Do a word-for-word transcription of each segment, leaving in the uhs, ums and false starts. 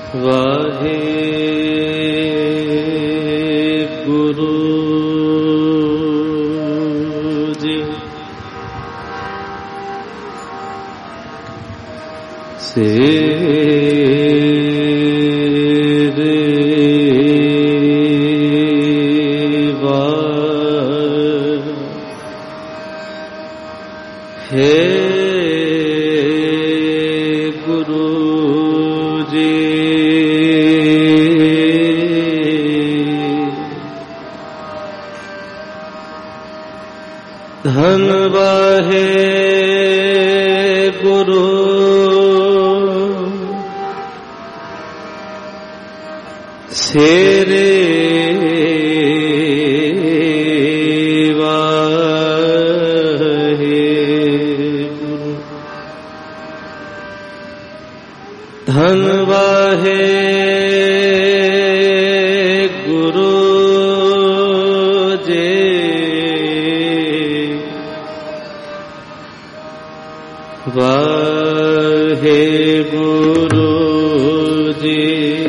वाहे गुरु जी। सेरे वा हे धन वाहे गुरु सेरे वाहे गुरु धन वाहे गुरु जे वाहे गुरु जी।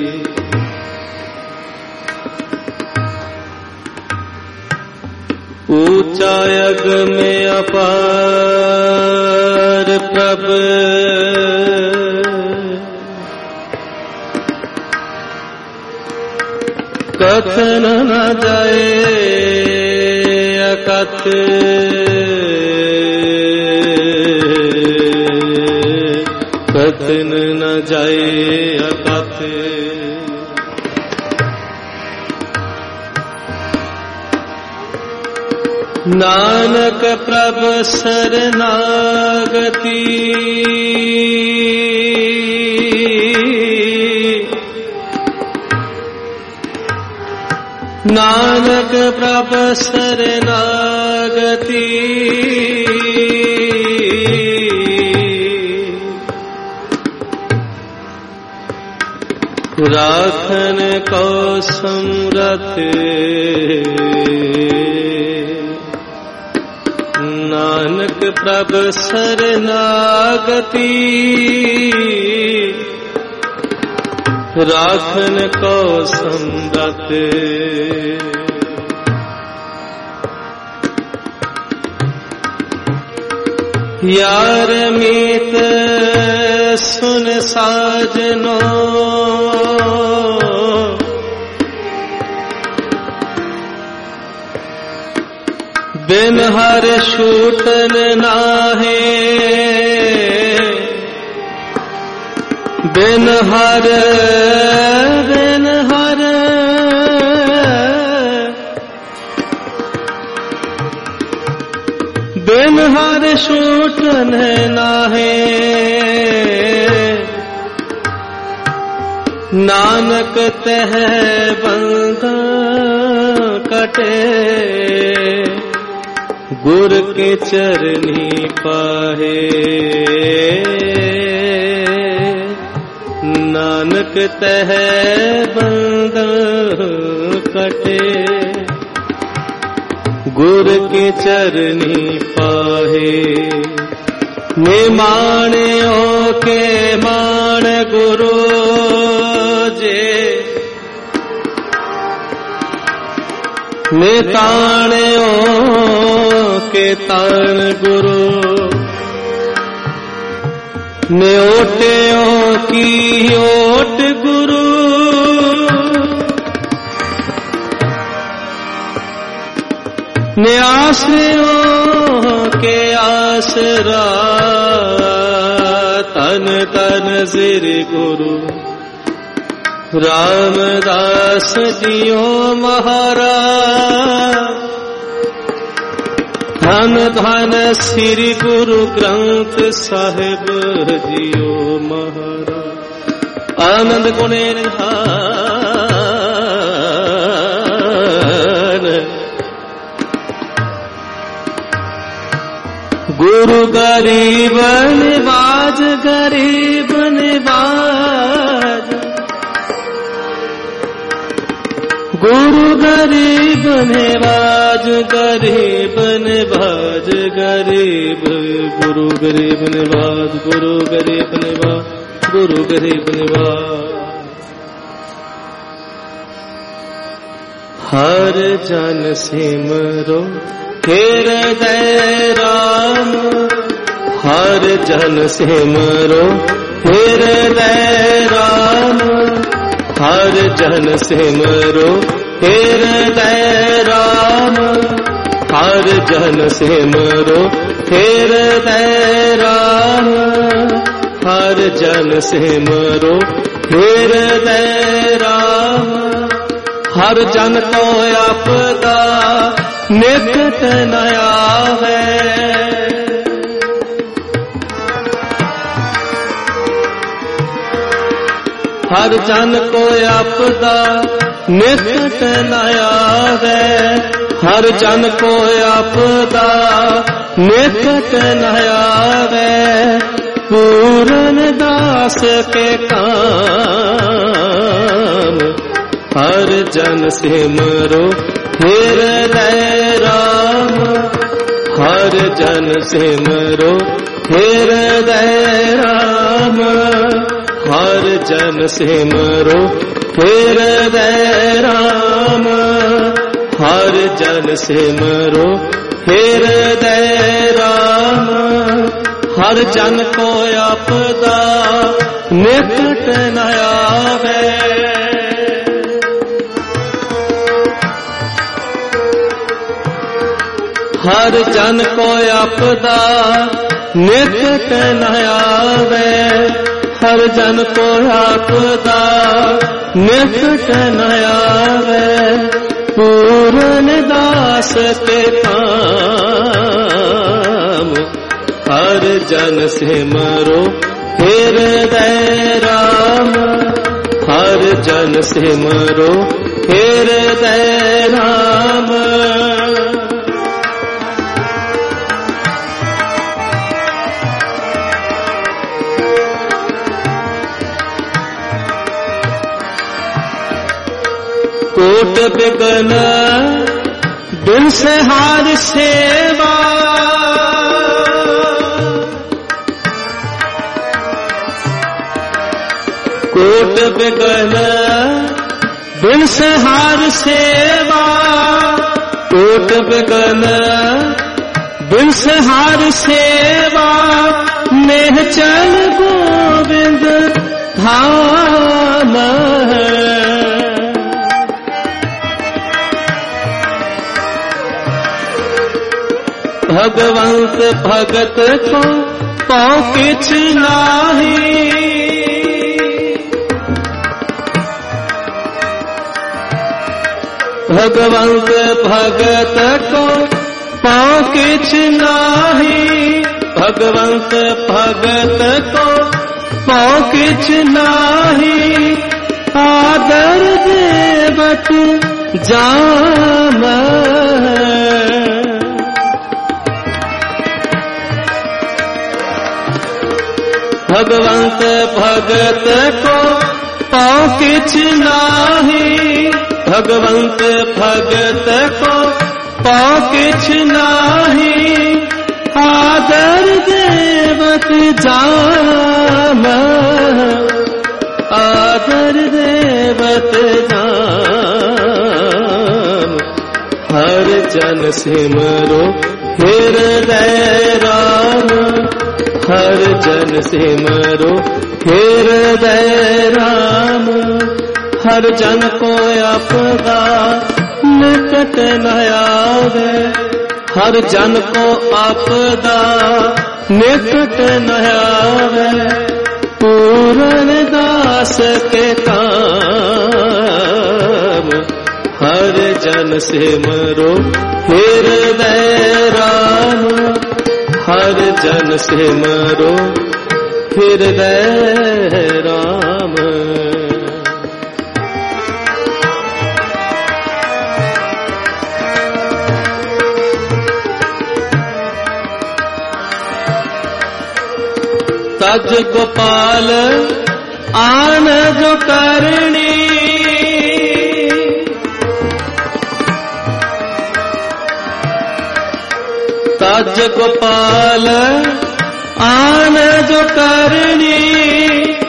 ऊंचा यग में अपार प्रभ कथन न जाए अकथ कथन न जाए अकथ। नानक प्रभ शरणागति नानक प्रभ शरणागति राखन को समरथ नानक प्रभ शरणागति राखन को समरथ। यार मीत सुन साजनो बिन हर छूटन नाहे बिन हर बिन हर बिन हर छूटन नाहे नानक तह बंदा कटे गुर के चरनी पाहे। नानक तह बंदा कटे गुर के चरनी पाहे। निमाणियों के मान गुरु जे निताणियों के ताण गुरु न्योटियों की ओट गुरु न्यासियों के आसरा तन तन सिर गुरु रामदास जियो महाराज धन धन श्री गुरु ग्रंथ साहिब जियो महाराज। आनंद गुणे निधान गुरु गरीब निवाज गरीब निवाज गुरु गरीब निवाज गरीब निवाज गरीब गुरु गरीब निवाज गुरु गरीब निवाज गुरु गरीब निवाज। हर जन सिमरो हृदय राम, हर जन सिमरो हृदय राम, हर जन सिमरो हृदय राम, हर जन सिमरो हृदय राम, हर जन सिमरो हृदय राम। हर जन को आपदा निकट नया है, हर जन को आपदा निकट नया है, हर जन को आपदा निकट नया है। पूरन दास के काम हर जन सिमरो हृदय राम, हर जन सिमरो हृदय राम, हर जन सिमरो हृदय राम, हर जन सिमरो हृदय राम। हर जन को आपदा निकट नया है, हर जन को आपदा निकट नया है, हर जन को आपदा निकट नया है। पूरन दास के काम हर जन सिमरो हृदय राम, हर जन सिमरो हृदय राम। कोट बिगन बिन से हार सेवा, कोट बिगन बिन से हार सेवा, कोट बिगन बिन से हार सेवा। नेह चल गोविंद धाम है, भगवंत भगत को पाँव किछ नाही, भगवंत भगत को पाँव किछ नाही, भगवंत भगत को पाँव किछ नाही। आदर देवत जाम भगवंत भगत को पाँव किछ नाही, भगवंत भगत को पाँव किछ नाही। आदर देवत जाम, आदर देवत जाम। हर जन सिमरो हृदय राम, हर जन सिमरो हृदय राम। हर जन को आपदा निकट न आवे, हर जन को आपदा निकट न आवे। पूरन दास के काम हर जन सिमरो हृदय राम, हर जन सिमरो हृदय राम। तज गोपाल आन जो करणी, तज गोपाल आन जो करणी,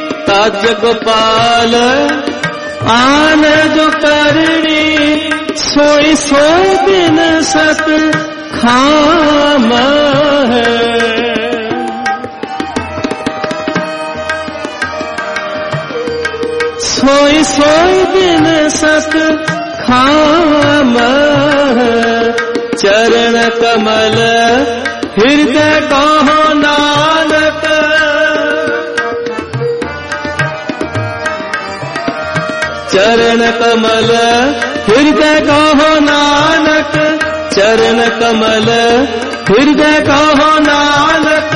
तज गोपाल आन जो करणी। सोई सोई दिन सत खाम है। सोई सोई दिन सत खाम है। चरण कमल हृदय कहो नानक। चरण कमल हृदय कहो नानक। चरण कमल हृदय कहो नानक।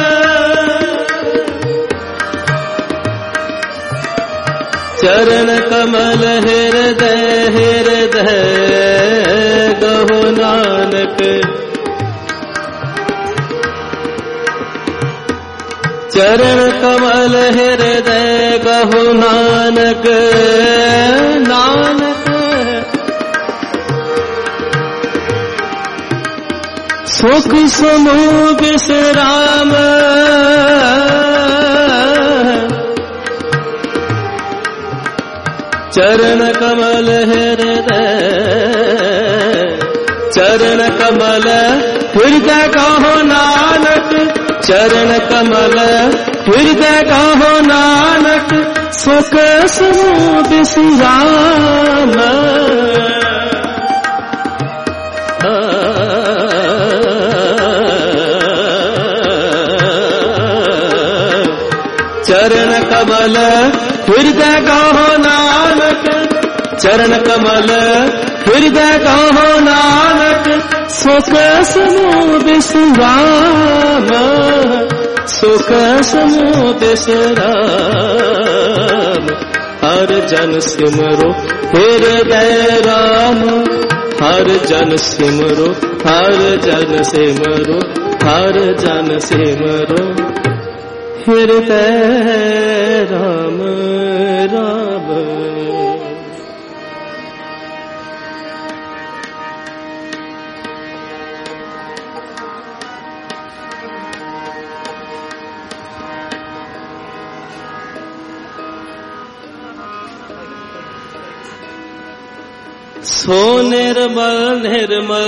चरण कमल हृदय हृदय कहो नानक। चरण कमल हृदय कहो नानक। नानक सुख समूह विश्राम। चरण कमल हृदय चरण कमल हृदय कहो नानक। चरण कमल हृदय कहो नानक। सुख समूह विश्राम। चरण कमल हृदय कहो नानक। चरण कमल हृदय कहो नानक। सुख समूह विश्राम। सुख समूह विश्राम। हर जन सिमरो हृदय राम। हर जन सिमरो हर जन सिमरो हर जन सिमरो हृदय राम राम। सो निर्मल निर्मल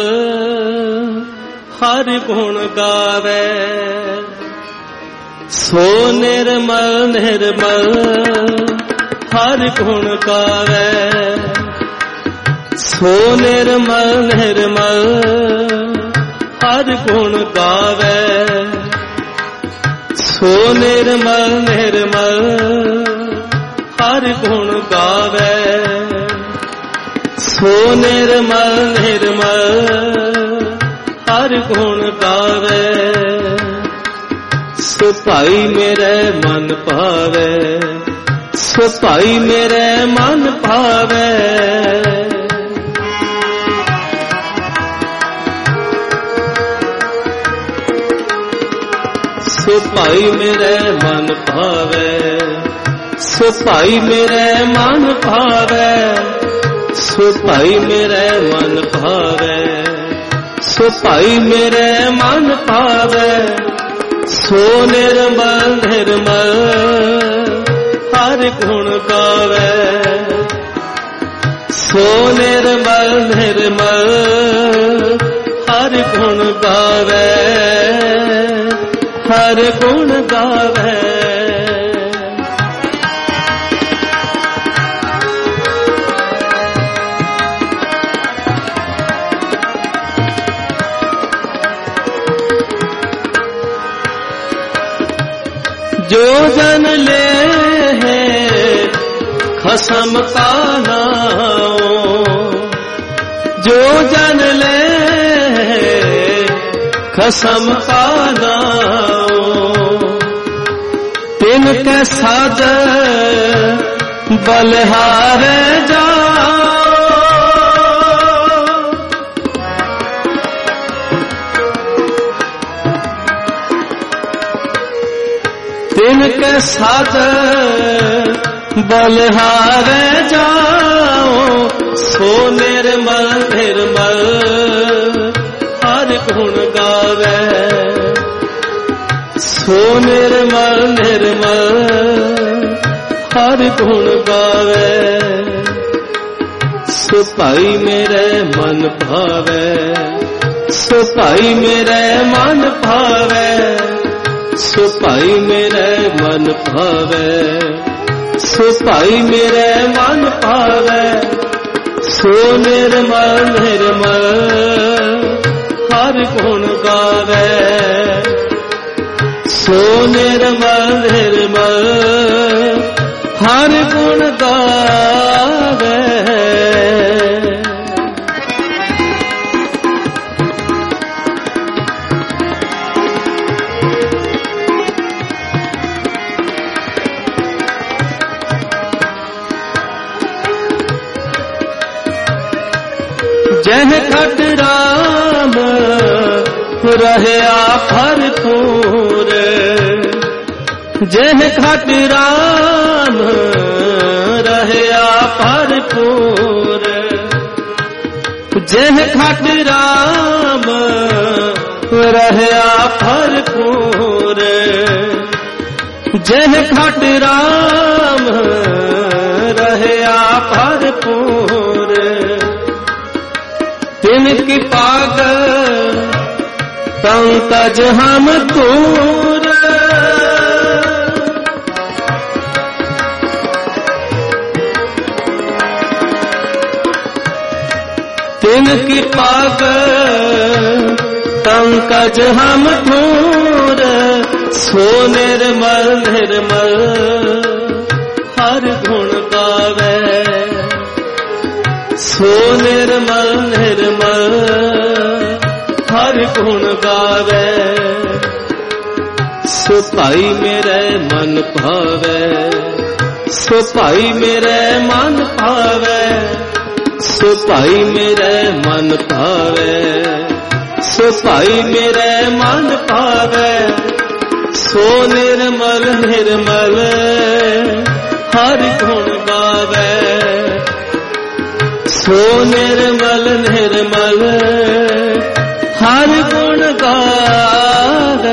हरि गुण गावे। सो निर्मल निर्मल हरि गुण गावे। सो निर्मल निर्मल हरि गुण गावे। सो निर्मल निर्मल हरि गुण गावे। सो निर्मल निर्मल हरि गुण गावे। सो भाई मेरे मन भावे। सो भाई मेरे मन भावे। सो भाई मेरे मन भावे। सो भाई मेरे मन भावे। सो भाई मेरे मन भावे। सो भाई मेरे मन भावे। सो निर्मल निर्मल हरि गुण गावे। सो निर्मल निर्मल हरि गुण गावे। हरि गुण गावे। जो जन ले है खसम का नाम। जो जन ले है खसम का नाम। तिनके साथ बलिहारे जाओ। तिनके साथ बलिहारे जाओ। सो निर्मल निर्मल हरि गुण गावे। सो निर्मल निर्मल हरि गुण गावे। सो भाई मेरे मन भावे, सो भाई मेरे मन भावे, सो भाई मेरे मन भावे, सो भाई मेरे मन भावे, सो निर्मल निर्मल हर गुण गावे, सो निर्मल निर्मल हर गुण गावे। जह खट राम रहया भरपूर, जह खट राम रहया भरपूर, जह खट राम रहया भरपूर, जह खट राम रहया भरपूर, तिनकी पाग पंकज हम तूर, तिनकी पाग पंकज हम तूर, सो निर्मल निर्मल हर गुण गावे, सो निर्मल निर्मल हर गुण गावे, सो भाई मेरे मन भावे, सो भाई मेरे मन भावे, सो भाई मेरे मन भावे, सो भाई मेरे मन भावे, सो निर्मल निर्मल हर गुण गावे, सो निर्मल निर्मल हर गुण गावे।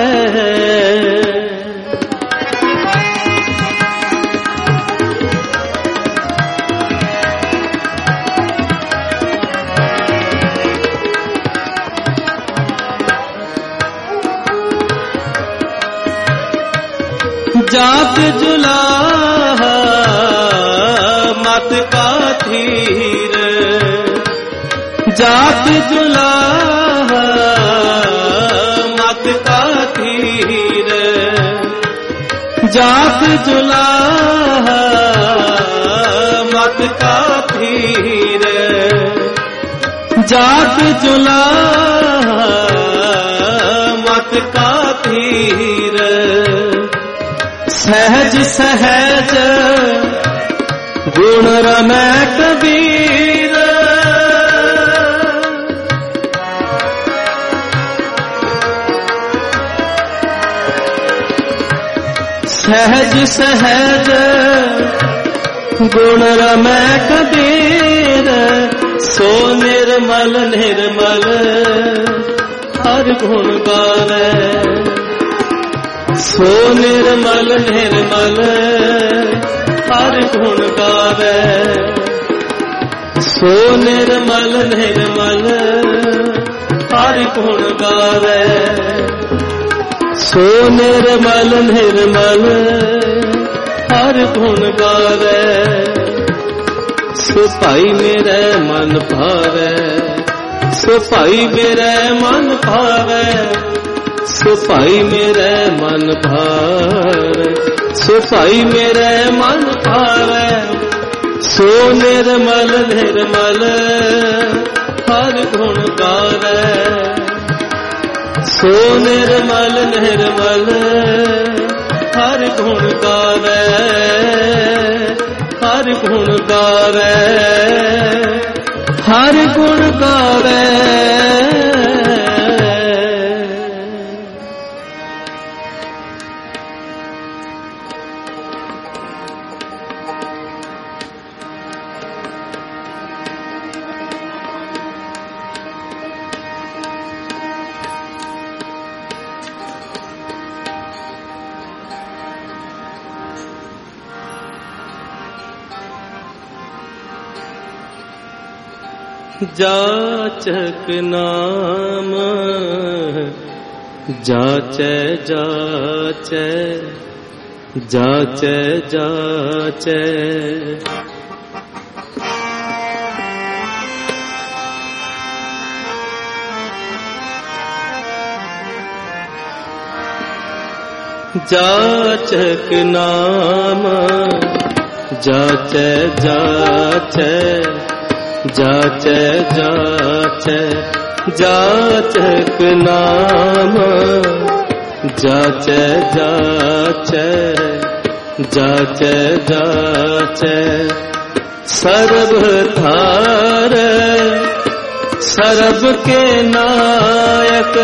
जात जुलाहा मत का धीर, जात जुलाहा मत का धीर, जात जुलाहा मत का धीर, जात जुलाहा मत का धीर, सहज सहज गुण रमै कबीर, सहज सहज गुण रमै कबीर, सो निर्मल निर्मल हर गुण गावे, सो निर्मल निर्मल हर गुण गावे, सो निर्मल निर्मल हर गुण गावे, सो निर्मल निर्मल हर गुण गावे, सो भाई मेरे मन भावे, सो भाई मेरे मन भावे, सो भाई मेरे मन भावे, सो भाई मेरे मन भावे, सो निर्मल निर्मल हर गुण गावे, सो निर्मल निर्मल हर गुण गावे, हर गुण गावे, हर गुण गावे। जाचक नाम जाचे जाचे जाचे जाचे। जाचक नाम जाचे जाचे जाचे जाचे जाचक नाम जाचे जाचे जाचे जाचे। सर्व धार सर्व के नायक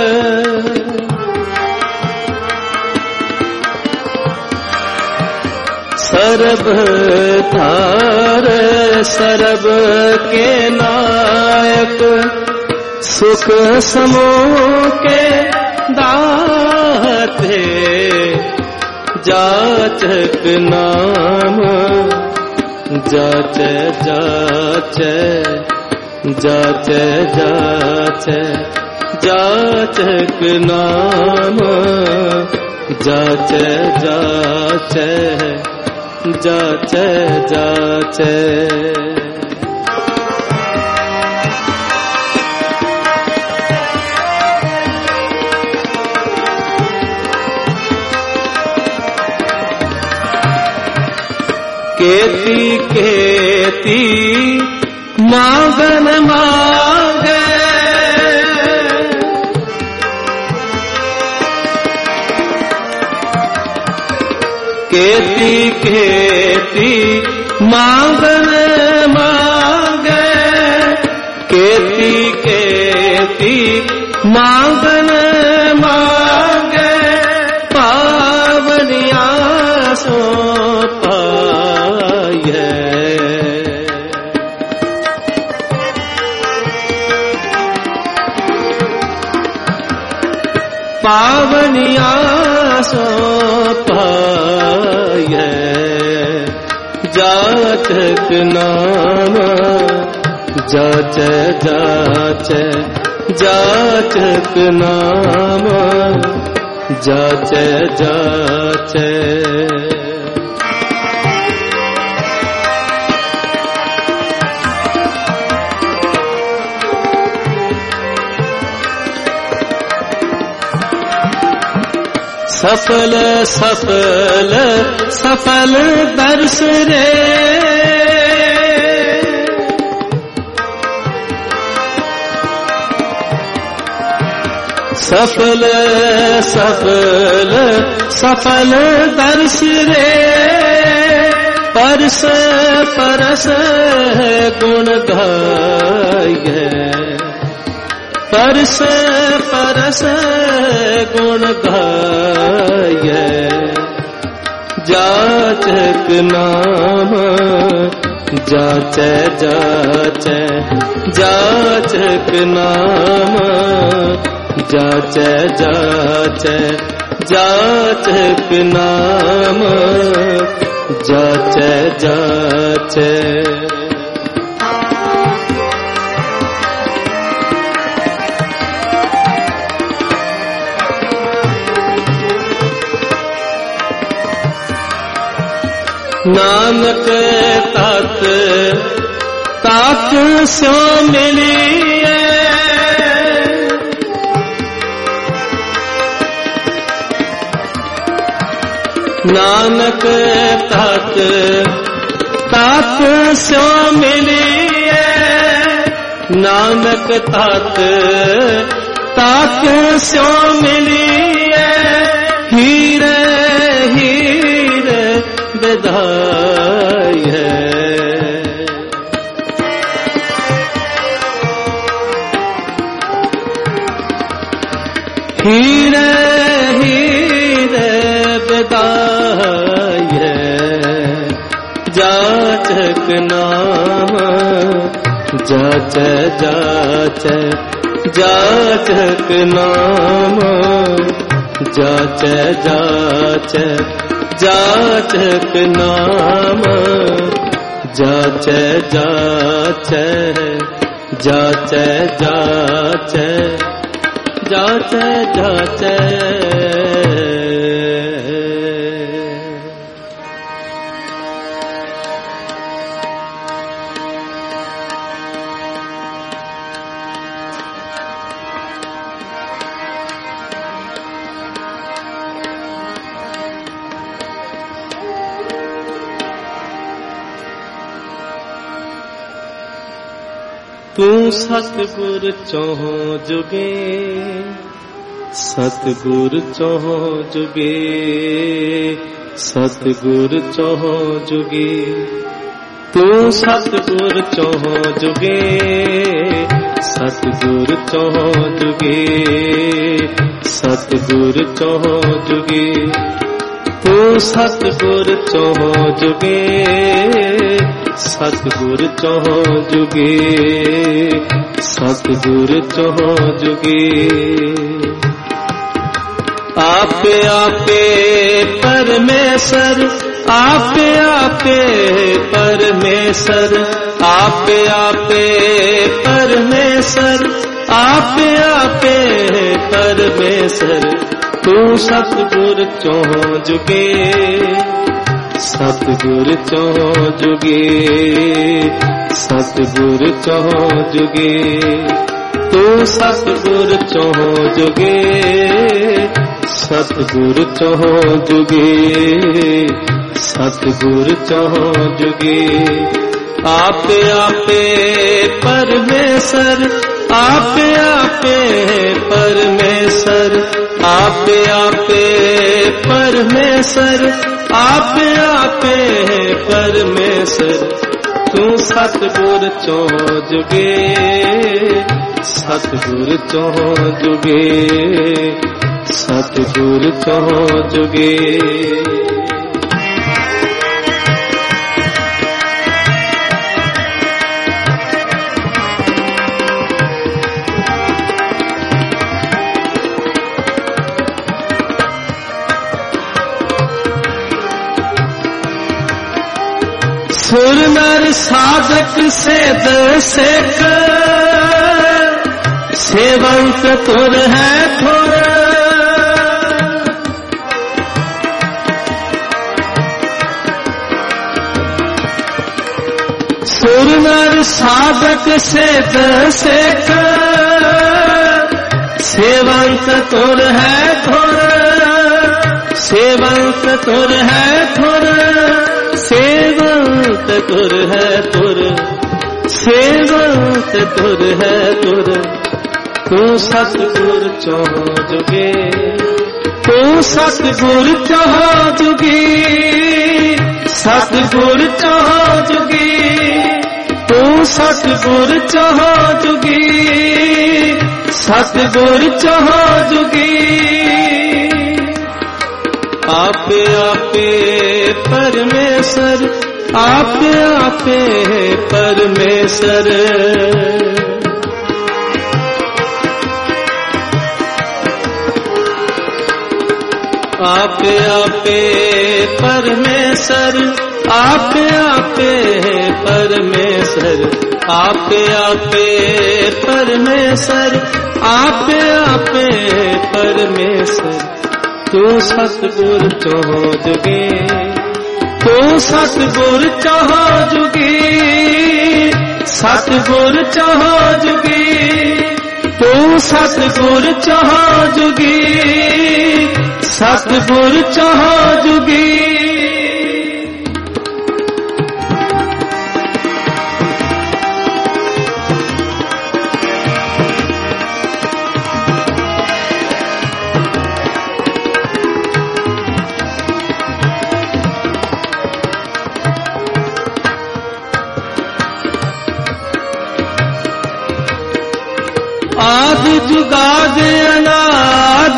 सर्व धार सर्व के नायक सुख समूह के दाते। जाचक नाम जाचे जाचे जाचे जाचे जाचक नाम जाचे जाचे जाचे जाचे। केती केती मांगन मांगे केती केती मांगन मांगे केती केती मांगन मांगे पावनिया सो पाए। पावनिया सो पाए। जाचक नाम जाचे जाचे जाचक नाम जाचे जाचे। सफल सफल सफल दर्श रे सफल सफल सफल दर्श रे परस परस गुण गाय। परस परस गुण गाय। जाचक नाम जाचे जाचे जाचक नाम जाचे जाचे जाचक नाम जाचे जाचे। नानक तात तात स्यो मिलिए नानक तात तात स्यो मिलिए नानक तात तात स्यो मिलिए। हीरे हीरे विधाय हीरे हीरे विदाय। जाचक नाम जाचे जाचे जाचक नाम जाचे जाचे जाचक नाम जाचे जाचे जाचै जाचै जाचै जाचै। तू सतगुर चौं जुगे, सतगुर चौं जुगे, सतगुर चौं जुगे। तू सतगुर चौं जुगे, सतगुर चौं जुगे, सतगुर चौं जुगे। तू सतगुर चौं जुगे, सतगुर चौं जुगे, सतगुर चौं जुगे। आपे आपे परमेश्वर, आपे आपे परमेश्वर, आपे आपे परमेश्वर, आपे आपे परमेश्वर। तू सतगुर चौं जुगे, सतगुर चौं जुगे, सतगुर चौं जुगे। तू सतगुर चौं जुगे, सतगुर चौं जुगे, सतगुर चौं जुगे। आपे आपे परमेश्वर, आपे आपे परमेश्वर, आपे आपे परमेश्वर, आपे आपे परमेश्वर। तू सतगुर चौं जुगे, सतगुर चौं जुगे, सतगुर चौं जुगे। सुर नर साधक सेध सेख, सेवंत तुर है थुर। सुर नर साधक सेध सेख, सेवंत तुर है थुर, सेवंत तुर है थुर, सेवंत तुर है तुर, सेवंत तुर है तुर। तू सतगुर चौं जुगे, तू सतगुर चौं जुगे, सतगुर चौं जुगे। तू सतगुर चौं जुगे, सतगुर चौं जुगे। आपे आपे परमेश्वर, आपे आपे परमेश्वर। आपे आपे परमेश्वर, आपे आपे परमेश्वर, आपे आपे परमेश्वर, आपे आपे परमेश्वर। तू सतगुर चौं जुगे, तू सतगुर चौं जुगे, सतगुर चौं जुगे। तू सतगुर चौं जुगे, सतगुर चौं जुगे। आद जुगाद अनाद,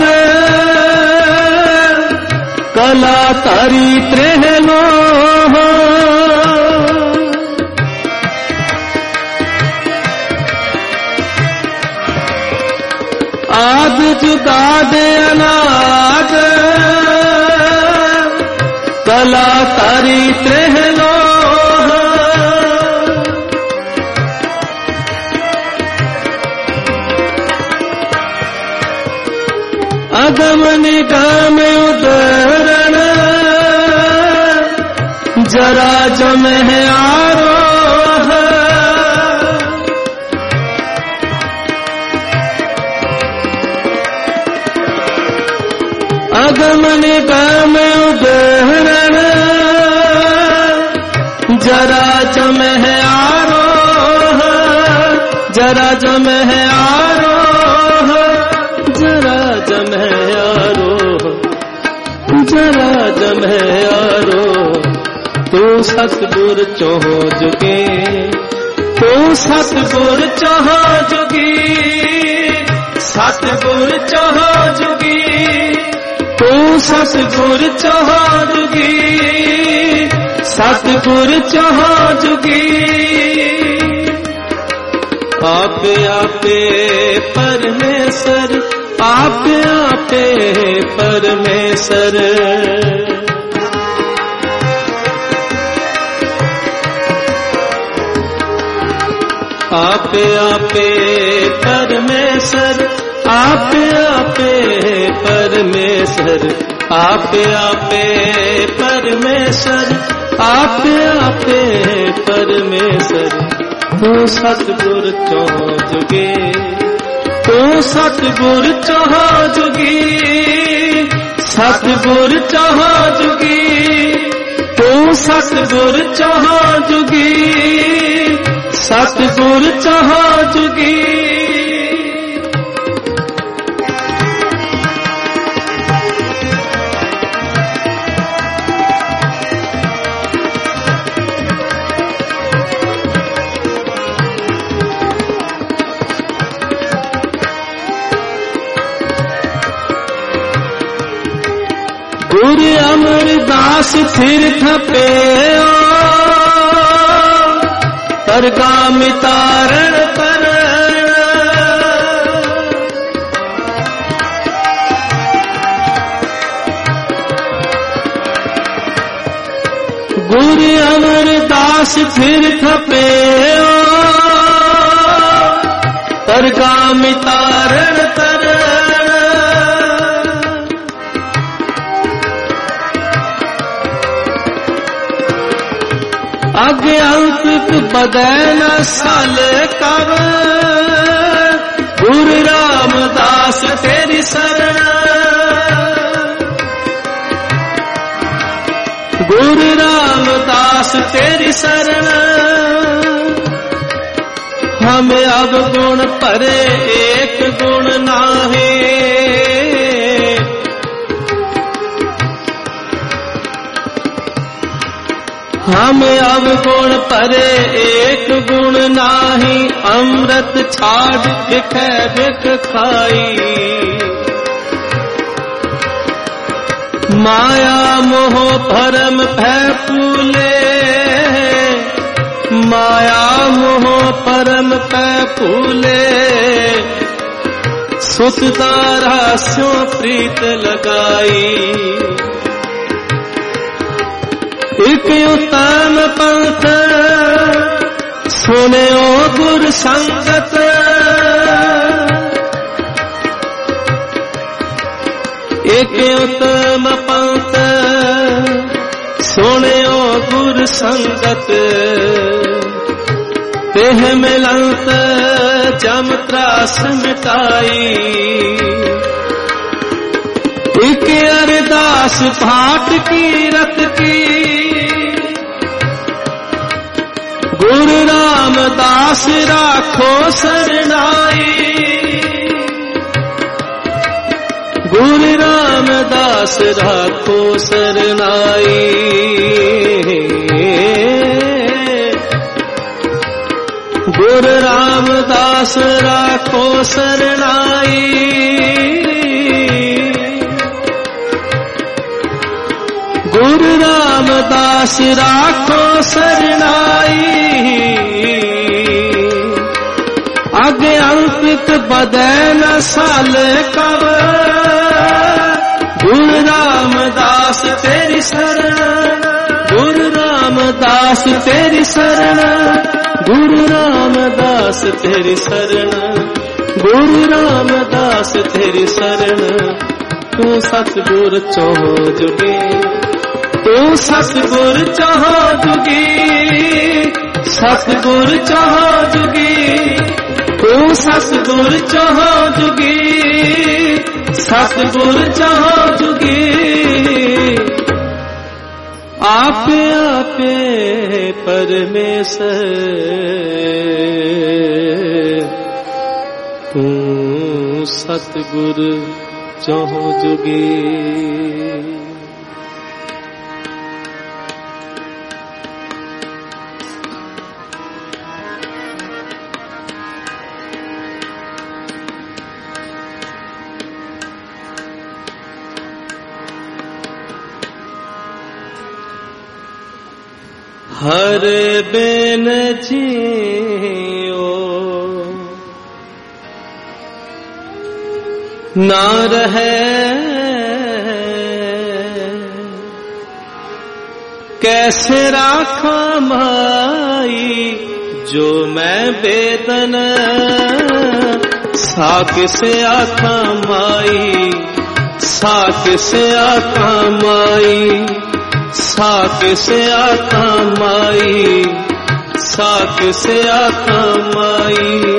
कला तारी त्रेहलो। आद जुगाद अनाद, कला तारी त्रेहलो। अगम निगम उदरण जरा जम है आरोह। अगम निगम उदरण जरा जम है आरोह। जरा जम है आरोह। जरा जम है आरोह। जरा जम है आरोह। तू सतगुर चोहो जुगे। तू सतगुर चोहो जुगी। सतगुर चोहो जुगी। तू सतगुर चोहो जुगी। सतगुर चोहो जुगी। आपे आपे परमेश्वर। आपे आपे परमेश्वर। आपे आपे परमेश्वर। आपे आपे परमेश्वर। आपे आपे परमेश्वर। आपे आपे परमेश्वर। तू सतगुर चोहो जुगे। तू सतगुर चोहो जुगी। सतगुर चोहो जुगी। तू सतगुर चोहो जुगी। सतगुर चोहो जुगी। गुरु अमरदास तीर्थ पे तरगामी तारण पर। गुरु अमरदास तीर्थ पे तरगामी तारण पर। आगे अंकित बदैन साल कव। गुरु रामदास तेरी शरण। गुरु रामदास तेरी शरण। हमें अब गुण परे एक गुण नाहे। हमें अब गुण परे एक गुण नाही। अमृत छाड़ बिखे बिख खाई। माया मोह भरम भय फूले। माया मोह परम भय फूले। सुत दारा स्यो प्रीत लगाई। एक उत्तम पंथ सुने ओ गुर संगत। एक उत्तम पंथ सुने ओ गुर संगत। तेह मिलंत जम त्रास मिटाई। एक अरदास भाट की रत की। गुरु रामदास राखो शरणाई। गुरु रामदास राखो शरणाई। गुरु रामदास राखो शरणाई। गुरु रामदास राखो शरणाई। आगे अंकित बदैन साल कव। गुरु रामदास तेरी शरण। गुरु रामदास तेरी शरण। गुरु रामदास तेरी शरण। गुरु रामदास तेरी शरण। तू सतगुर चोहो जुगे, तू सतगुर चोहो जुगी, सतगुर चोहो जुगी, तू सतगुर चोहो जुगी, सतगुर चोहो जुगी। आपे आपे परमेश्वर तू सतगुर चोहो जुगी। हर बिन जियो ना रहे, कैसे राखा माई जो मैं बेदन, साक से आखा माई, साक से आखा माई, साक से आखा माई, साक से आखा माई।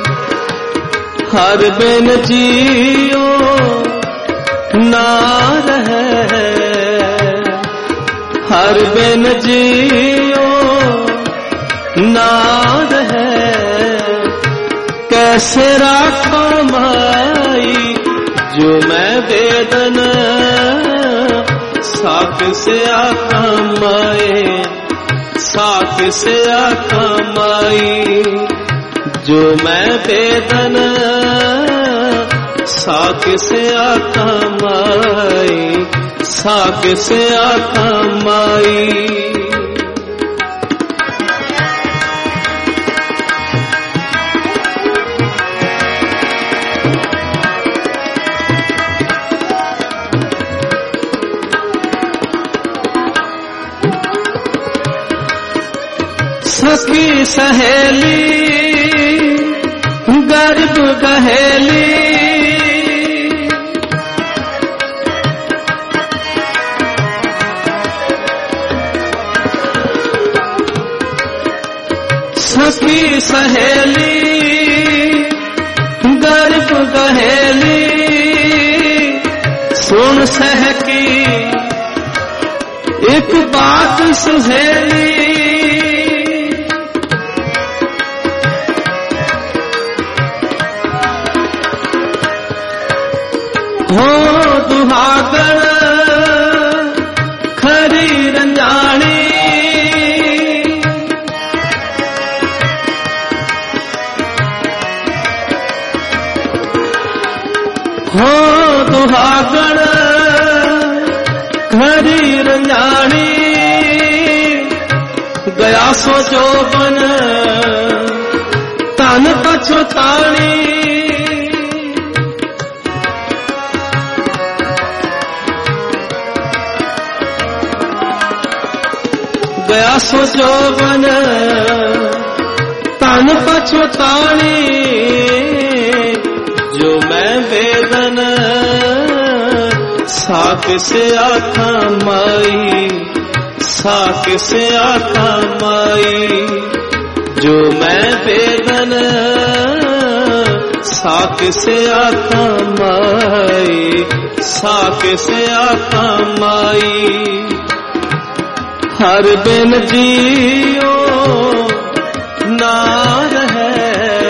हर बिन जियो ना रहे, हर बिन जियो ना रहे, कैसे राखा माई जो मैं बेदन, साक से आखा माए, साक से आखा माई जो मैं बेदन, साक से आखा माई, साक से आखा माई। सखी सहेली गर्भ गहेली, सखी सहेली गर्भ गहेली, सुन सहकी एक बात सुहेली, हो दुहागन खरी रंजानी, हो दुहागन खरी रंजानी, गया सो जोबन तन पछतानी, गया सो जोबन तन पछतानी, जो मैं बेदन, साक से आखा माई, साक से आखा माई जो मैं बेदन, साक से आखा माई, साक से आखा माई। हर बिन जियो ना रहे,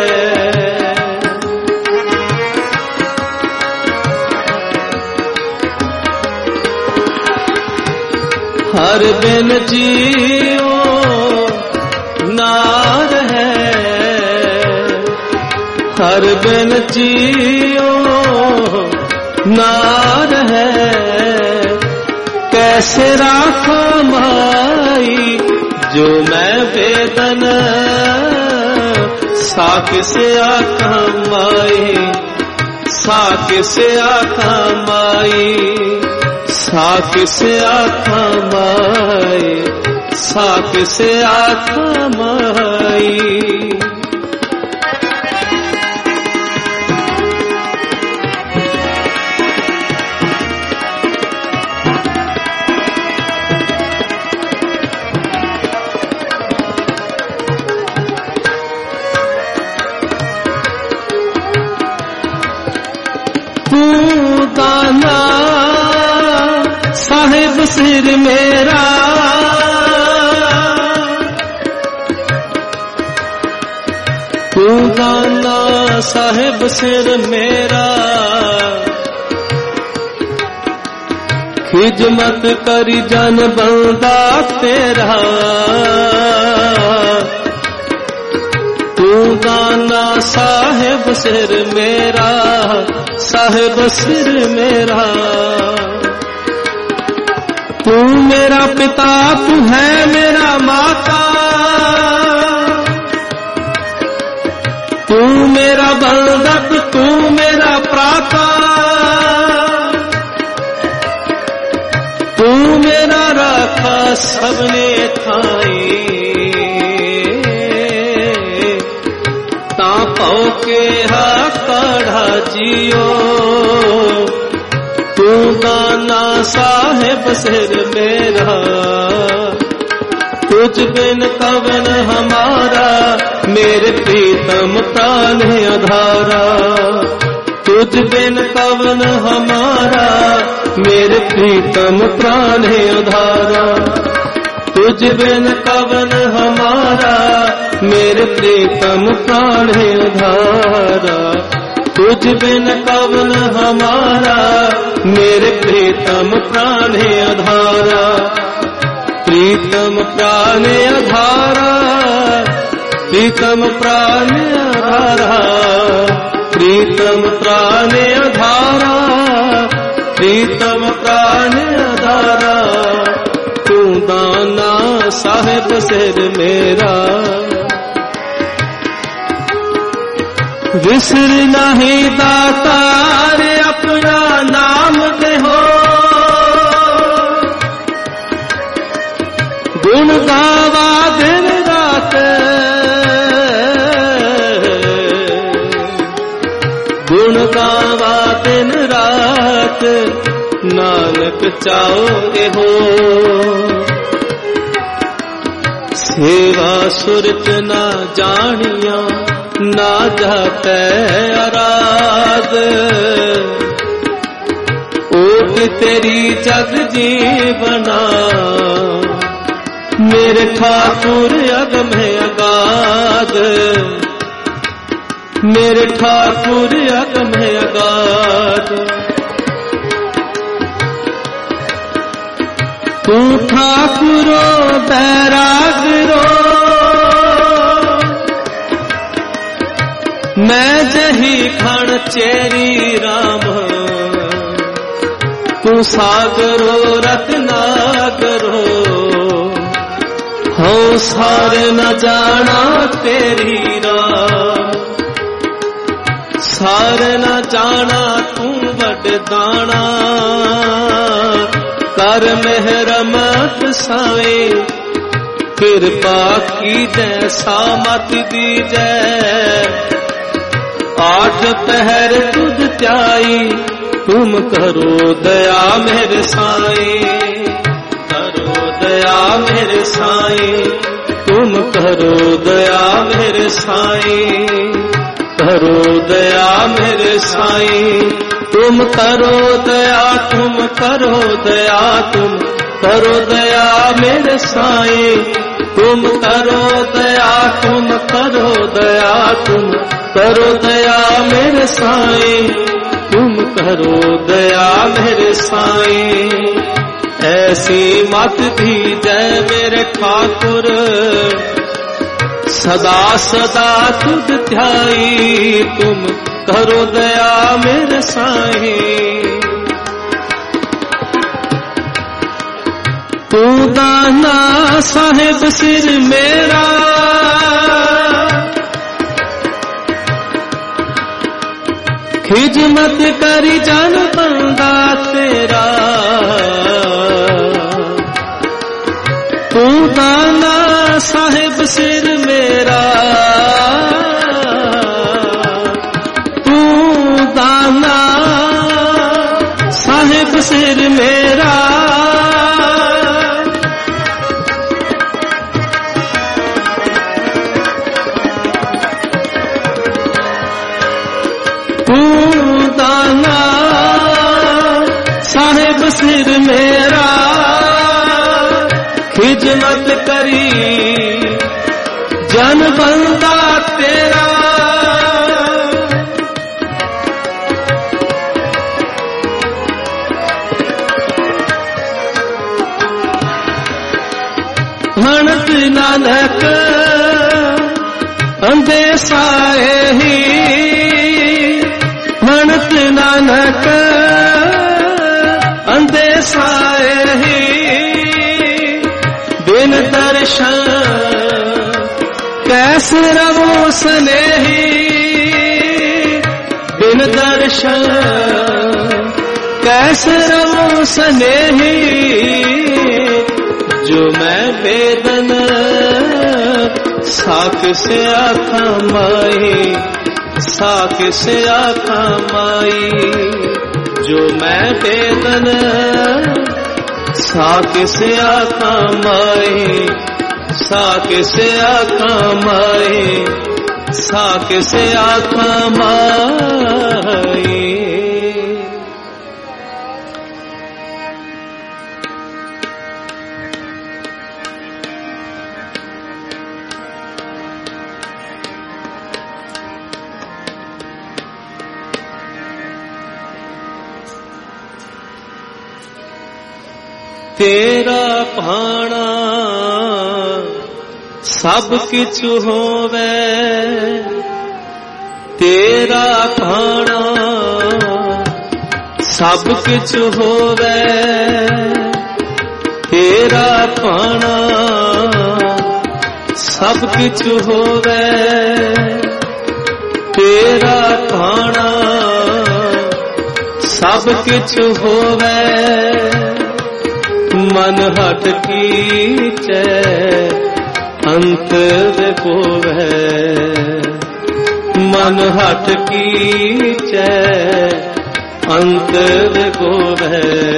हर बिन जियो ना रहे, हर बिन जियो ना रहे, कैसे राखा माई जो मैं बेदन, साक से आखा माई, साक से आखा माई, साक से आखा माई, साक से आखा माई। सिर मेरा, तू दाना साहिब सिर मेरा। खिदमत करी जन बंदा तेरा, तू दाना साहिब सिर मेरा, साहिब सिर मेरा। तू मेरा पिता, तू है मेरा माता, तू मेरा बंधक, तू मेरा प्राता, तू मेरा राखा सबने थाई। तापौ के हा काढ़ा जियो, तू दाना साहिब सिर मेरा। तुझ बिन कवन हमारा, मेरे प्रीतम प्राण आधारा। तुझ बिन कवन हमारा, मेरे प्रीतम प्राण आधारा। तुझ बिन कवन हमारा, मेरे प्रीतम प्राण आधारा। तुझ बिन कवन हमारा, मेरे प्रीतम प्राण आधारा। प्रीतम प्राण आधारा, प्रीतम प्राण आधारा, प्रीतम प्राण आधारा, प्रीतम प्राण आधारा। तू दाना साहिब सिर मेरा, विसर नहीं दातार अपना नाम दे हो। गुण गावा दिन रात, गुण गावा दिन रात, नानक चाओगे हो। सेवा सुरत ना जानिया, ना जाते आराध। ओट तेरी जग जीवना, मेरे ठाकुर अगम है अगाध। मेरे ठाकुर अगम है अगाध। तू ठाकुरो बैरागरो, मैं जही खण चेरी राम। तू सागरो रत्नागरो, हो सार न जाना तेरी राम। सार न जाना तू वडदाना, कर मेहरमत साए। कृपा की जैसा मत दीजै, आठ पहर तुझ त्याई। तुम करो दया मेरे साई, करो दया मेरे साई। तुम करो दया मेरे साई, करो दया मेरे साई। तुम करो दया, तुम करो दया, तुम करो दया मेरे साई। तुम करो दया, तुम करो दया, तुम करो दया मेरे साई। तुम करो दया मेरे साई। ऐसी मत दीजै मेरे ठाकुर, सदा सदा तुझ ध्याई। तुम करो दया मेरे साई। तू दाना साहिब सिर मेरा, खिदमत करी जन बंदा तेरा। तू दाना साहिब सिर मेरा, तू दाना साहिब सिर मेरा। तू दाना साहिब सिर मेरा, निज मत करी जन बंदा तेरा। म्हणत नानक अंदेशा ही, म्हणत नानक अंदेशा ही, बिन दर्शन कैसे रवो स्नेही, बिन दर्शन कैसे रवो स्नेही। जो मैं वेदन साक से आखा माई, साक से आखा माई। जो मैं वेदन साक से आखा माई, साक से आखा माई, साक से आखा माई। तेरा भाणा सब किछ होवे, तेरा भाणा सब किछ होवे, तेरा भाणा सब किछ होवे, तेरा भाणा सब किछ होवे। मन हट कीचै अंत विकोवै, मन हट कीचै अंत विकोवै।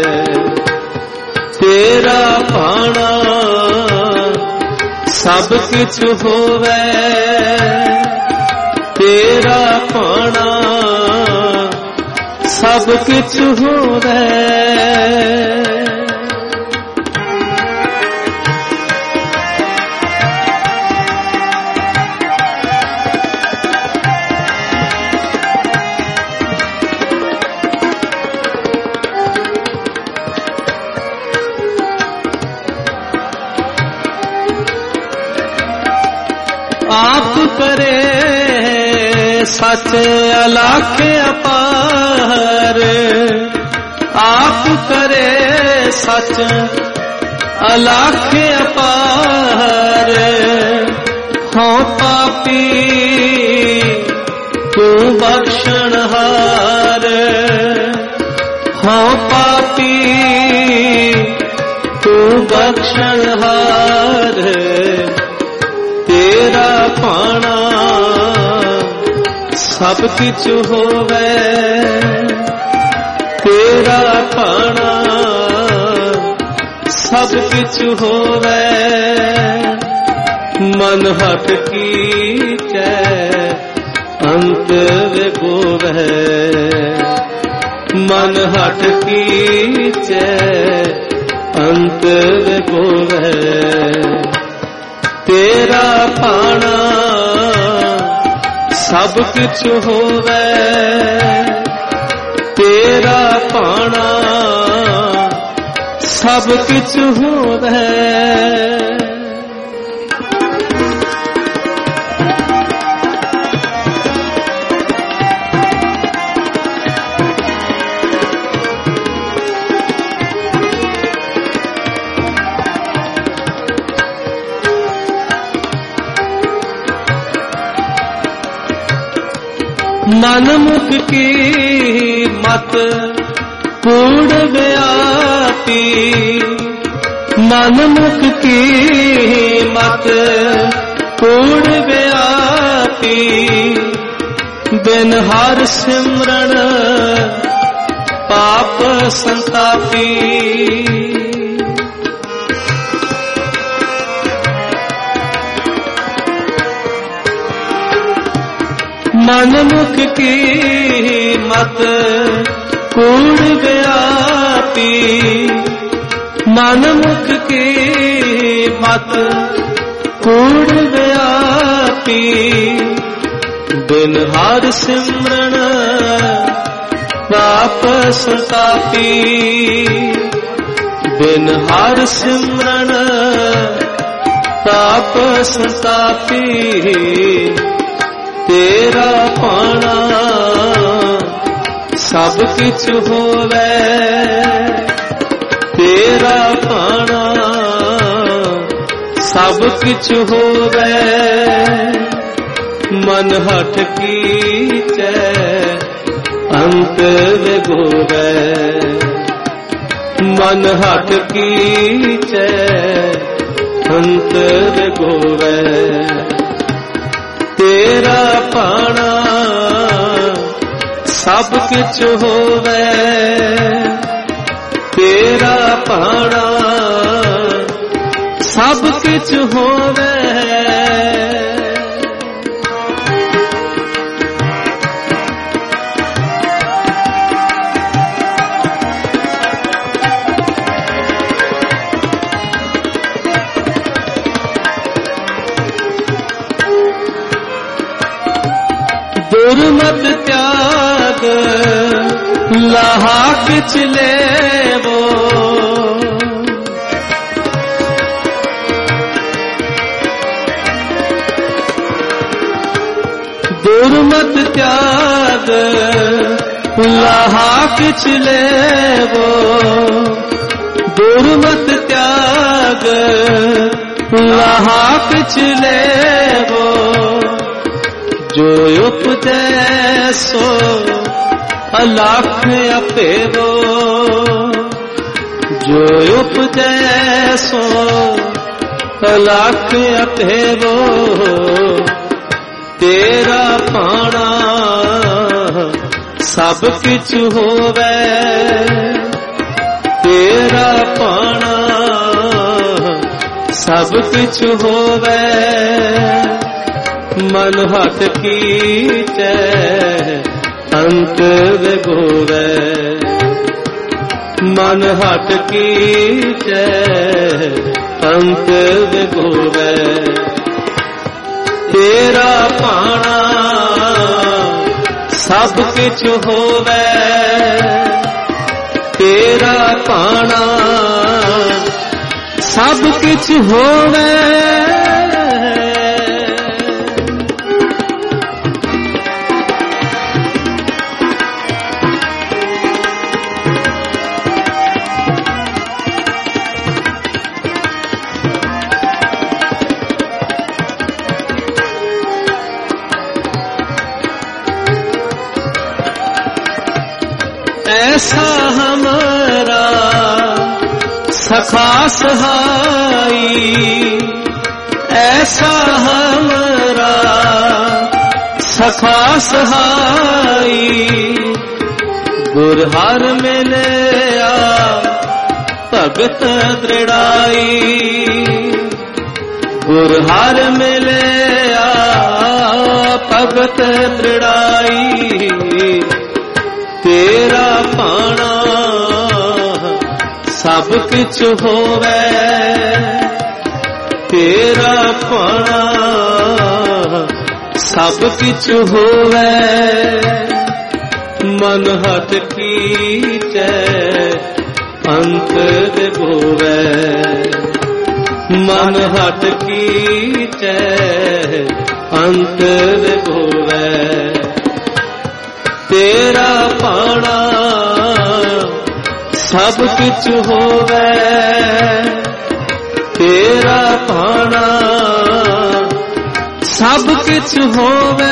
तेरा भाणा सब किछ होवै, तेरा भाणा सब किछ होवै। आप करे सच अलख अपार, आप करे सच अलख अपार। हो पापी तू बख्शनहार, हो पापी तू बख्शनहार। तेरा भाणा सब किछ होवे, तेरा भाणा सब किछ होवे। मन हट कीचै अंत विकोवै, मन हट कीचै अंत विकोवै। तेरा भाणा सब किछ होवे, तेरा भाणा सब किछ होवे। मन मुख की मत कूड़ व्यापी, मन मुख की मत कूड़ व्यापी। बिन हर सिमरन पाप संतापी, मन मुख की मत कूड़ व्यापी, मन मुख की ਮਤ ਕੂੜ ਵਿਆਪੀ, ਬਿਨ ਹਰ ਸਿਮਰਨ ਪਾਪ ਸੰਤਾਪੀ, ਬਿਨ ਹਰ ਸਿਮਰਨ ਪਾਪ ਸੰਤਾਪੀ। ਤੇਰਾ ਭਾਣਾ ਸਭ ਕਿਛ ਹੋਵੇ, ਤੇਰਾ ਭਾਣਾ ਸਭ ਕਿਛ ਹੋਵੇ। ਮਨ ਹਠ ਕੀਚੈ ਅੰਤ ਵਿਗੋਵੈ, ਮਨ ਹਠ ਕੀਚੈ ਅੰਤ ਵਿਗੋਵੈ। ਤੇਰਾ ਭਾਣਾ ਸਭ ਕਿਛ ਹੋਵੇ, ਤੇਰਾ ਭਾਣਾ ਸਭ ਕਿਛ ਹੋਵੇ। ਦੁਰਮਤ ਤਿਆਗ ਲਾਹਾ ਕਿਛ ਲੇਵੋ, ਦੁਰਮਤ ਤਿਆਗ ਲਾਹਾ ਕਿਛ ਲੇਵੋ, ਦੁਰਮਤ ਤਿਆਗ ਲਾਹਾ ਕਿਛ ਲੇਵੋ। ਜੋ ਉਪਜੈ ਸੋ ਅਲਖ ਅਪੇਵੋ, ਜੋ ਉਪਜੈ ਸੋ ਅਲਖ ਅਪੇਵੋ। ਤੇਰਾ ਭਾਣਾ ਸਭ ਕਿਛ ਹੋਵੇ, ਤੇਰਾ ਭਾਣਾ ਸਭ ਕਿਛ ਹੋਵੇ। ਮਨ ਹਠ ਕੀਚੈ ਅੰਤ ਵਿਗੋਵੈ, ਮਨ ਹਠ ਕੀਚੈ ਅੰਤ ਵਿਗੋਵੈ। ਤੇਰਾ ਭਾਣਾ ਸਭ ਕਿਛ ਹੋਵੇ, ਤੇਰਾ ਭਾਣਾ ਸਭ ਕਿਛ ਹੋਵੇ। ऐसा हमारा सखा सहाई, ऐसा हमारा सखा सहाई। गुर हर मिलया भगत दृढ़ाई, गुर हर मिलया भगत दृढ़ाई। तेरा भाणा सब किछ होवे, तेरा भाणा सब किछ होवे। मन हट कीचै अंत विभोवै, मन हट कीचै अंत विभोवै। तेरा भाणा सब किछ होवे, तेरा भाणा सब किछ होवे।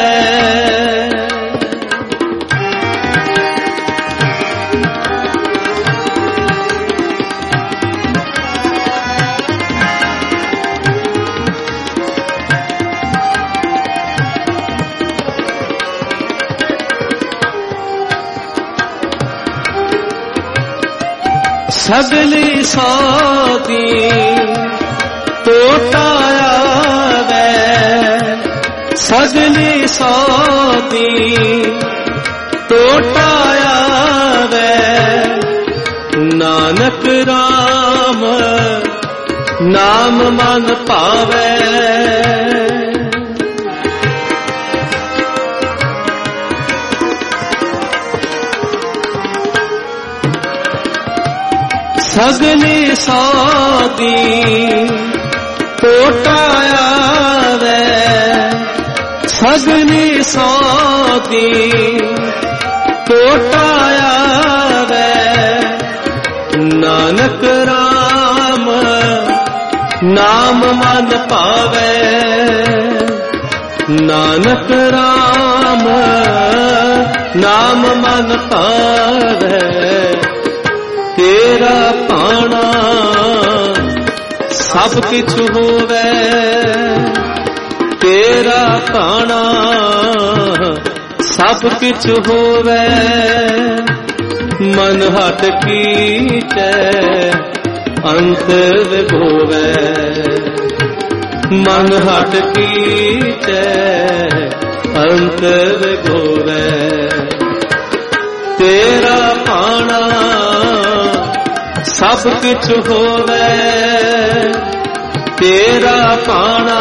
सगली सौदी टोटा आवे, सगली सौदी टोटा आवे। नानक राम ਨਾਮ ਮਨ ਭਾਵੈ। ਸਗਲੀ ਸਾਦੀ ਟੋਟਾ ਆਵੈ, ਸਗਲੀ ਸਾਦੀ ਟੋਟਾ ਆਵੈ। ਨਾਨਕ ਰਾਮ ਨਾਮ ਮਨ ਭਾਵੈ, ਨਾਨਕ ਰਾਮ ਨਾਮ ਮਨ ਭਾਵੈ। ਤੇਰਾ ਭਾਣਾ ਸਭ ਕਿਛ ਹੋਵੇ, ਤੇਰਾ ਭਾਣਾ ਸਭ ਕਿਛ ਹੋਵੇ। ਮਨ ਹਟ ਕੀਚੈ ਅੰਤ ਵਿਭੋਵੈ, ਮਨ ਹਟ ਕੀਚੈ ਅੰਤ ਵਿਭੋਵੈ। ਤੇਰਾ ਭਾਣਾ ਸਭ ਕਿਛ ਹੋਵੇ, ਤੇਰਾ ਭਾਣਾ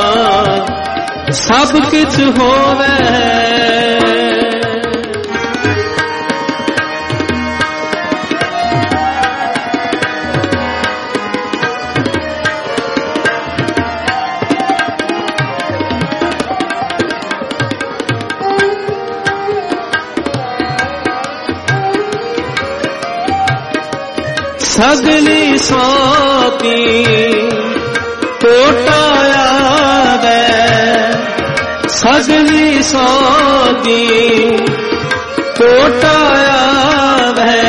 ਸਭ ਕਿਛ ਹੋਵੇ। ਸਗਲੀ ਸਾਤੀ ਟੋਟਾ ਆਵੈ, ਸਗਲੀ ਸਾਤੀ ਟੋਟਾ ਆਵੈ।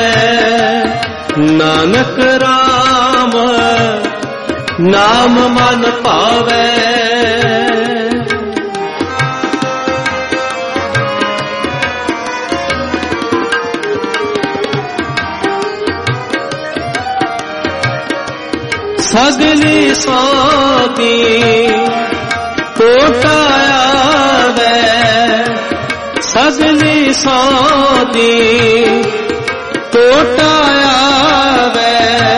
ਨਾਨਕ ਰਾਮ ਨਾਮ ਮਨ ਭਾਵੈ। ਸਗਲੀ ਸਾਦੀ ਟੋਟਾ ਆਵੈ, ਸਗਲੀ ਸਾਦੀ ਟੋਟਾ ਆਵੈ।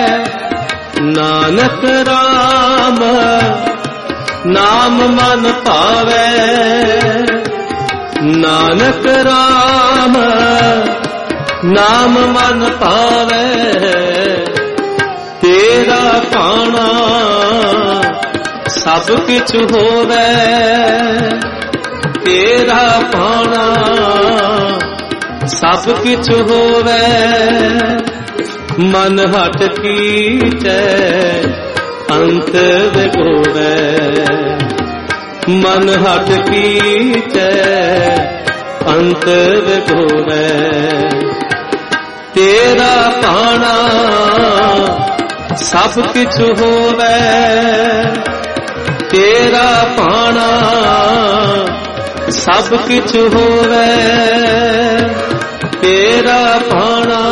ਨਾਨਕ ਰਾਮ ਨਾਮ ਮਨ ਭਾਵੈ, ਨਾਨਕ ਰਾਮ ਨਾਮ ਮਨ ਭਾਵੈ। ਤੇਰਾ ਭਾਣਾ ਸਭ ਕਿਛ ਹੋਵੇ, ਤੇਰਾ ਭਾਣਾ ਸਭ ਕਿਛ ਹੋਵੇ। ਮਨ ਹਟ ਕੀਚੈ ਅੰਤ ਵਿਭੋਵੈ, ਮਨ ਹਟ ਕੀਚੈ ਅੰਤ ਵਿਭੋਵੈ। ਤੇਰਾ ਭਾਣਾ ਸਭ ਕਿਛ ਹੋਵੇ, ਤੇਰਾ ਭਾਣਾ ਸਭ ਕਿਛ ਹੋਵੇ। ਤੇਰਾ ਭਾਣਾ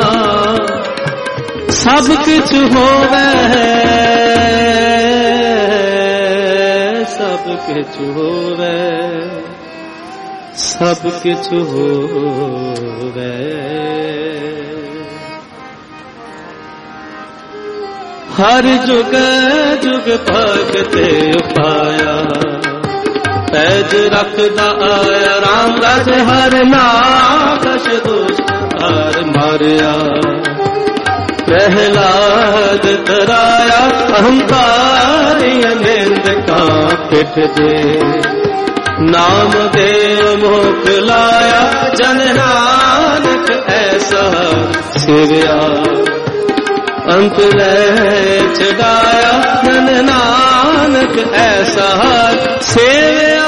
ਸਭ ਕਿਛ ਹੋਵੇ, ਸਭ ਕਿਛ ਹੋਵੇ, ਸਭ ਕਿਛ ਹੋਵੇ। ਹਰ ਜੁਗ ਜੁਗ ਭਗਤ ਉਪਾਇਆ, ਪੈਜ ਰੱਖਦਾ ਆਇਆ ਰਾਮ ਦਾਸ ਹਰ ਨਾਕਸ਼ ਦੁਸ਼ਟ ਹਰ ਮਾਰਿਆ। ਪ੍ਰਹਿਲਾਦ ਤਰਾਇਆ ਅਹੰਕਾਰੀ ਅਨੰਦ ਕਾ ਪਿਠ ਦੇ। ਨਾਮ ਦੇ ਮੁਖ ਲਾਇਆ ਜਨ ਨਾਨਕ ਐਸਾ ਸੇਵਿਆ। ਅੰਤ ਲੈ ਛਡਾਇਆ ਜਨ ਨਾਨਕ ਐਸਾ ਸੇਵਿਆ।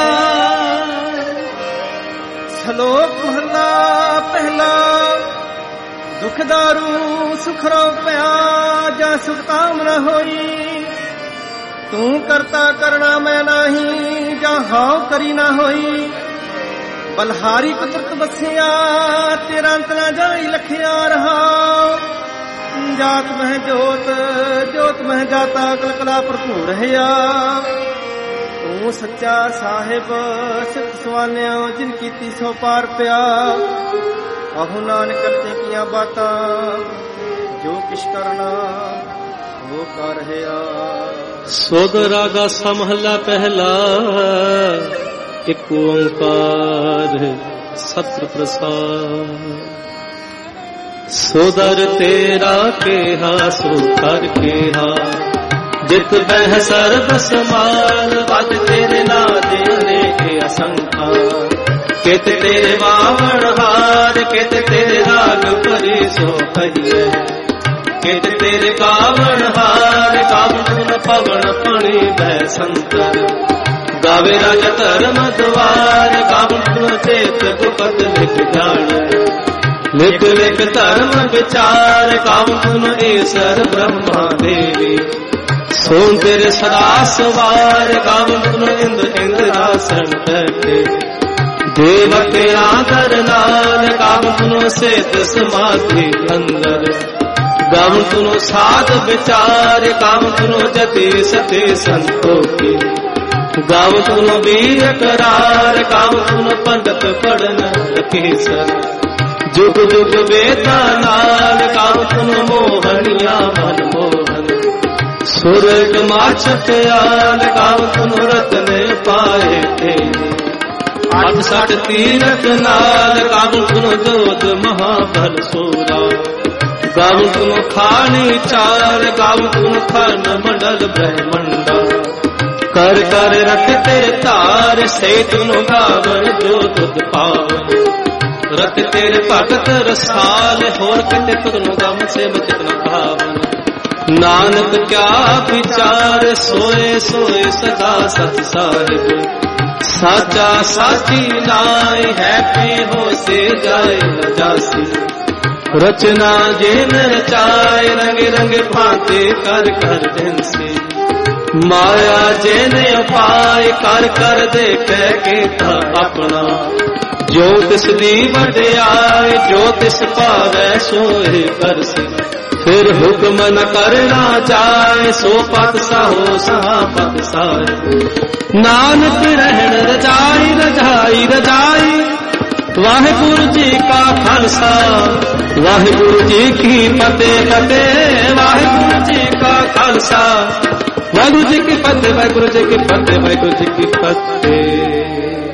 ਸ਼ਲੋਕ ਮਹਲਾ ਪਹਿਲਾ। ਦੁਖ ਦਾਰੂ ਸੁਖ ਰੋ ਪਿਆ, ਜਾਂ ਸੁਖ ਕਾਮਨਾ ਹੋਈ। ਤੂੰ ਕਰਤਾ ਕਰਣਾ ਮੈਂ ਨਹੀਂ, ਜਾਂ ਹਾਉ ਕਰੀ ਨਾ ਹੋਈ। ਬਲਹਾਰੀ ਕੁਦਰਤ ਵਸਿਆ, ਤੇਰਾ ਅੰਤ ਨਾ ਜਾਈ ਲਖਿਆ ਰਹਾ। ਜਾਤ ਮਹਿ ਜੋਤ, ਜੋਤ ਮਹਿ ਜਾਤਾ, ਕਲਕਲਾ ਭਰਪੂਰ ਰਹਿਆ। ਤੂੰ ਸੱਚਾ ਸਾਹਿਬ ਸਿੱਖ ਸਵਾਨਿਓ, ਜਿਨ ਕੀਤੀ ਸੋ ਪਾਰ ਪਿਆ। ਆਹੋ ਨਾਨਕ ਕਰਤੇ ਕੀਆਂ ਬਾਤਾਂ, ਜੋ ਕਿਛ ਕਰਨਾ ਉਹ ਕਰ ਰਿਹਾ। ਸੁਧ ਰਾਗਾ ਸਮਹਲਾ ਪਹਿਲਾ, ਇੱਕ ਓੰਕਾਰ ਸਤਿ ਪ੍ਰਸਾਦ। ਸੋਦਰ ਤੇਰਾ ਕਿਹਾ ਸੋ ਕਰ ਕਿਹਾ, ਜਿਤ ਬਹਿ ਸਰਬ ਸਮਾਨ। ਵੱਜ ਤੇਰੇ ਨਾਦੇ ਅਨੇਕ ਅਸੰਖਾ, ਕਿਤ ਤੇਰੇ ਵਾਵਣ ਹਾਰ। ਕਿਤ ਤੇਰੇ ਰਾਗ ਭਰੇ ਸੋ ਕਹੀਏ, ਕਿਤ ਤੇਰੇ ਕਾਵਣ ਹਾਰ। ਕਾਵਣ ਪਵਨ ਪਣੀ ਬੈ ਸੰਤਰ, ਗਾਵੇ ਰਾਜ ਧਰਮ ਦੁਆਰ। ਕਾਵਣ ਚੇਤ ਗੁਪਤ ਲਿਖ ਜਾਣ, ਲਿਖ ਲਿਖ ਧਰਮ ਵਿਚਾਰ। ਕਾਵਣ ਈਸਰ ਬ੍ਰਹਮਾ ਦੇਵੀ, ਸੋਨ ਤੇਰੇ ਸਦਾ ਸਵਾਰ। ਕਾਵਣ ਇੰਦ ਇੰਦਰਾਸਣ ਬੈਠੇ, ਦੇਵ ਤੇਰਾ ਦਰ ਨਾਲ। ਕਾਵਣ ਸੇਤ ਸਮਾਧੀ ਅੰਦਰ, ਗਾਵਨ ਤੁਨੋ ਸਾਧ ਵਿਚਾਰ। ਕਾਮ ਤੁਨੋ ਜਤੇ ਸਤੇ ਸੰਤੋਖੀ, ਗਾਵਨ ਤੁਨੋ ਵੀਰ ਕਰਾਰ। ਕਾਮ ਤੁਨੋ ਪੰਡਤ ਪੜਨ ਰਖੇਸਰ, ਜੁਗ ਜੁਗ ਵੇਦਾਂ ਨਾਲ। ਕਾਮ ਤੁਨੋ ਮੋਹਣੀਆਂ ਮਨ ਮੋਹਨ, ਸੁਰਗ ਮਾਛਤ ਆਲ। ਕਾਮ ਤੁਨੋ ਰਤਨ ਪਾਏ ਤੇ, ਅੱਠ ਸੱਠ ਤੀਰਥ ਨਾਲ। ਕਾਮ ਤੁਨੋ ਦੋਧ ਮਹਾਬਲ ਸੋਰਾ, ਗਾਵਨ ਤੁਮ ਖਾਣੀ ਚਾਰ। ਗਾਵਨ ਤੁਮ ਖਾਨ ਮੰਡਲ ਬ੍ਰਹਮੰਡਾ, ਕਰ ਕਰ ਰਖ ਤੇਰੇ ਧਾਰ। ਸੇ ਤੁਨੋ ਗਾਵਨ ਜੋ ਤੁਧ ਪਾਵਨ, ਰਖ ਤੇਰੇ ਭਗਤ ਰਸਾਲ। ਹੋਰ ਕਿਤੇ ਤੁਧਨੋ ਗਮ ਸੇ ਬਚਤ ਨ ਭਾਵਨ। ਨਾਨਕ ਕਿਆ ਵਿਚਾਰ, ਸੋਏ ਸੋਏ ਸਦਾ ਸਤ ਸਾਹਿਬ। ਸਾਚਾ ਸਾਚੀ ਨਾਈ, ਹੈ ਪੀ ਹੋ ਸੇ ਜਾਏ ਨ ਜਾਸੀ। ਰਚਨਾ ਜਿਨ ਰਚਾਏ, ਰੰਗ ਰੰਗ ਭਾਂਤੇ ਕਰ ਕਰ ਦਿਨਸੀ। ਮਾਇਆ ਜਿਨ ਉਪਾਏ, ਕਰ ਕਰ ਦੇਖੈ ਕੀਤਾ ਆਪਣਾ। ਜੋ ਤਿਸ ਦੀ ਵਡਿਆਈ, ਜੋ ਤਿਸ ਭਾਵੈ ਸੋਏ ਕਰਸੀ। ਫਿਰ ਹੁਕਮ ਨ ਕਰਨਾ ਚਾਹੇ, ਸੋ ਪਤ ਸਾਹੋ ਸਹਾ ਪਤ ਸਾਹੇ। ਨਾਨਕ ਰਹਿਣ ਰਜਾਈ ਰਜਾਈ ਰਜਾਈ। ਵਾਹਿਗੁਰੂ ਜੀ ਕਾ ਖਾਲਸਾ, ਵਾਹਿਗੁਰੂ ਜੀ ਕੀ ਫਤਿਹ ਫਤਿਹ। ਵਾਹਿਗੁਰੂ ਜੀ ਕਾ ਖਾਲਸਾ, ਵਾਹਿਗੁਰੂ ਜੀ ਕੀ ਫਤਿਹ। ਵਾਹਿਗੁਰੂ ਜੀ ਕੀ ਫਤਿਹ, ਵਾਹਿਗੁਰੂ ਜੀ ਕੀ ਫਤਿਹ।